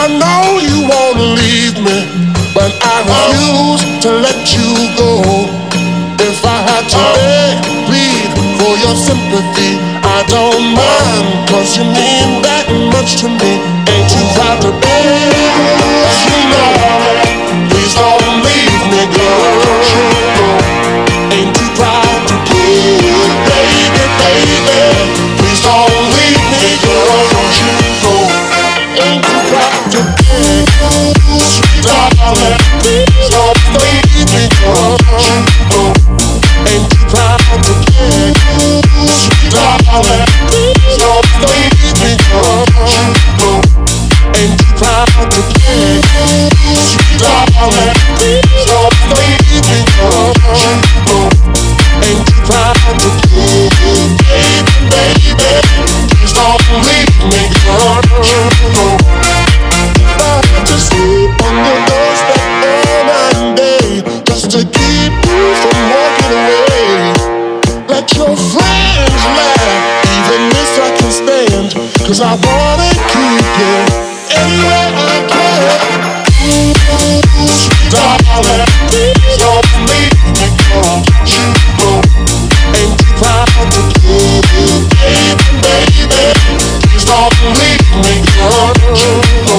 know you wanna leave me, but I refuse to let you go. If I had to beg, plead for your sympathy, I don't mind, 'cause you mean that much to me. Ain't you proud to beg? You know, please don't leave me, girl. Ain't you proud to plead, baby, baby? Please don't leave me, girl. Don't you go. Ain't you proud to beg, sweet darling? Please don't leave me, girl. Don't you go. Ain't you proud to beg, sweet darling? Please don't leave me, girl. Don't you go. Ain't you proud to beg, sweet darling? Please don't leave me, girl. Don't you go. Ain't you proud to beg, baby, baby? Please don't leave me, girl. Don't you go. I have to sleep on your doorstep all night and day, just to keep you from walking away. Let your friends laugh, even this I can stand, 'cause I wanna keep you anywhere I can. Sweet darling, please don't leave me, girl. Don't you go. Ain't you proud to plead, baby, baby? Please don't leave me, girl. Don't you go.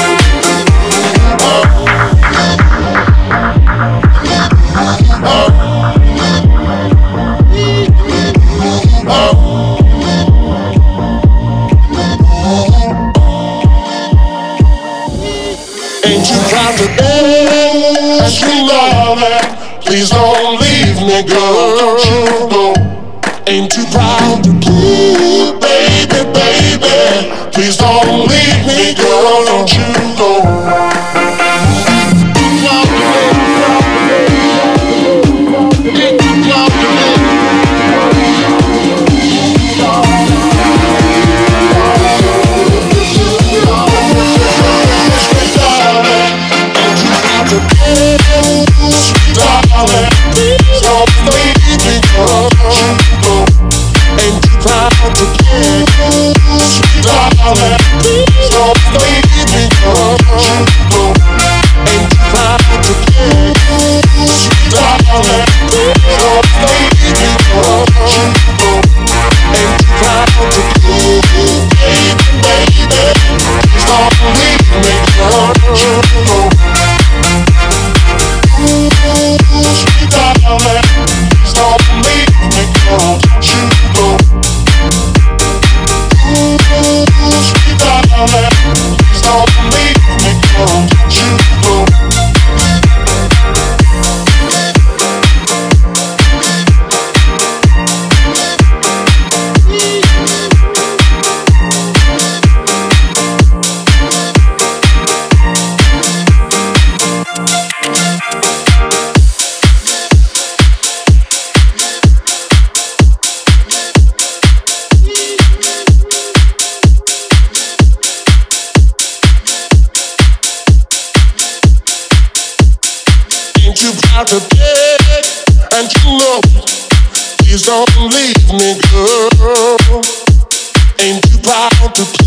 Ain't you proud to beg, as you love it? Please don't leave me, girl. Don't you go. Ain't you proud to plead, baby, baby? Please don't leave me, girl. Don't you go. Ain't you proud to beg, and you know, please don't leave me, girl. Ain't you proud to